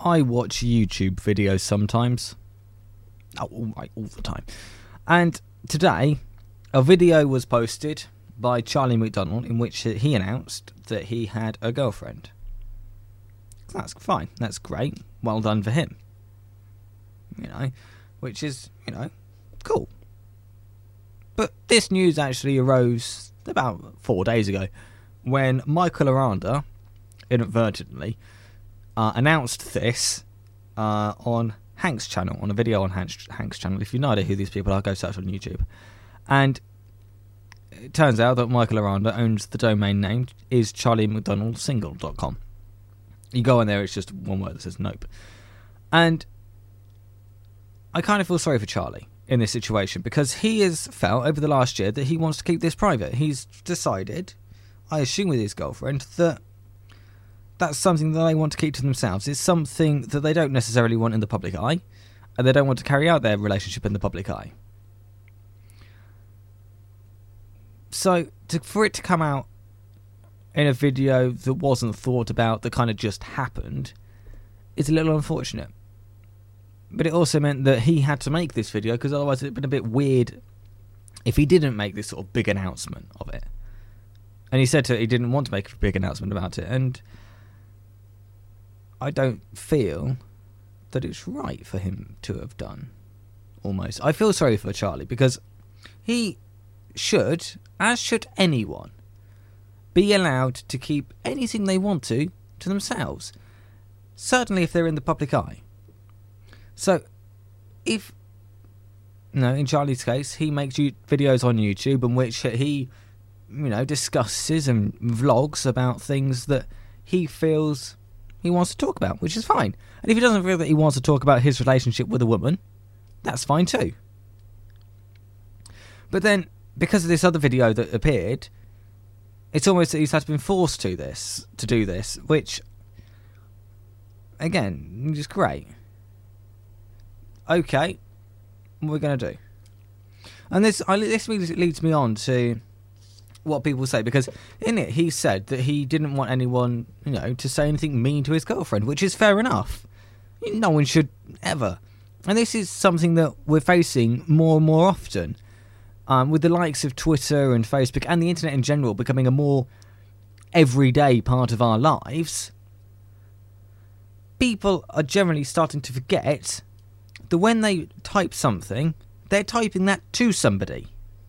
I watch YouTube videos sometimes. All the time. And today, a video was posted by Charlie McDonald in which he announced that he had a girlfriend. That's fine. That's great. Well done for him. Which is, cool. But this news actually arose about 4 days ago when Michael Aranda inadvertently announced this on Hank's channel, on a video on Hank's channel. If you know who these people are, go search on YouTube. And it turns out that Michael Aranda owns the domain name is charliemcdonaldsingle.com. You go in there, it's just one word that says nope. And I kind of feel sorry for Charlie in this situation because he has felt over the last year that he wants to keep this private. He's decided, I assume with his girlfriend, that that's something that they want to keep to themselves. It's something that they don't necessarily want in the public eye, and they don't want to carry out their relationship in the public eye. So, for it to come out in a video that wasn't thought about, that kind of just happened, is a little unfortunate. But it also meant that he had to make this video, because otherwise it would have been a bit weird if he didn't make this sort of big announcement of it. And he said he didn't want to make a big announcement about it, and I don't feel that it's right for him to have done, almost. I feel sorry for Charlie, because he should, as should anyone, be allowed to keep anything they want to themselves. Certainly if they're in the public eye. So, if, in Charlie's case, he makes videos on YouTube in which he, discusses and vlogs about things that he feels he wants to talk about, which is fine. And if he doesn't feel that he wants to talk about his relationship with a woman, that's fine too. But then, because of this other video that appeared, it's almost that he's had been forced to do this, which, again, is great. Okay, what are we going to do? And this leads me on to what people say, because in it he said that he didn't want anyone, to say anything mean to his girlfriend, which is fair enough. No one should ever. And this is something that we're facing more and more often, with the likes of Twitter and Facebook and the internet in general becoming a more everyday part of our lives. People are generally starting to forget that when they type something, they're typing that to somebody.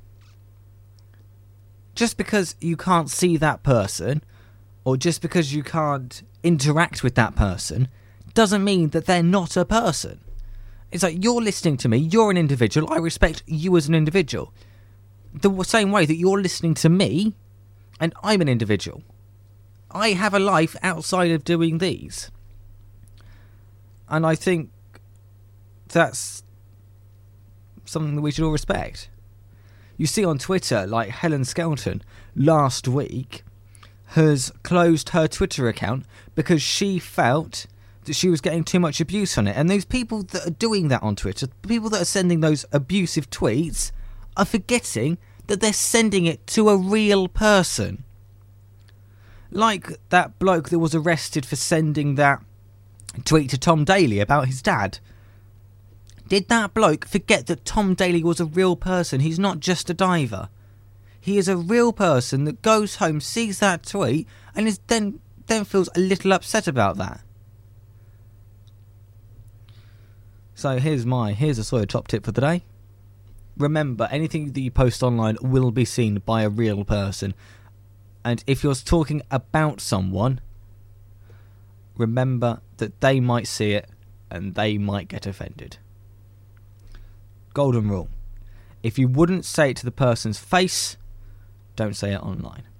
Just because you can't see that person, or just because you can't interact with that person, doesn't mean that they're not a person. It's like, you're listening to me, you're an individual, I respect you as an individual. The same way that you're listening to me, and I'm an individual. I have a life outside of doing these. And I think that's something that we should all respect. You see on Twitter, like Helen Skelton last week has closed her Twitter account because she felt that she was getting too much abuse on it. And those people that are doing that on Twitter, the people that are sending those abusive tweets, are forgetting that they're sending it to a real person. Like that bloke that was arrested for sending that tweet to Tom Daley about his dad. Did that bloke forget that Tom Daley was a real person? He's not just a diver. He is a real person that goes home, sees that tweet, and is then feels a little upset about that. So here's a sort of top tip for the day. Remember, anything that you post online will be seen by a real person. And if you're talking about someone, remember that they might see it and they might get offended. Golden rule. If you wouldn't say it to the person's face, don't say it online.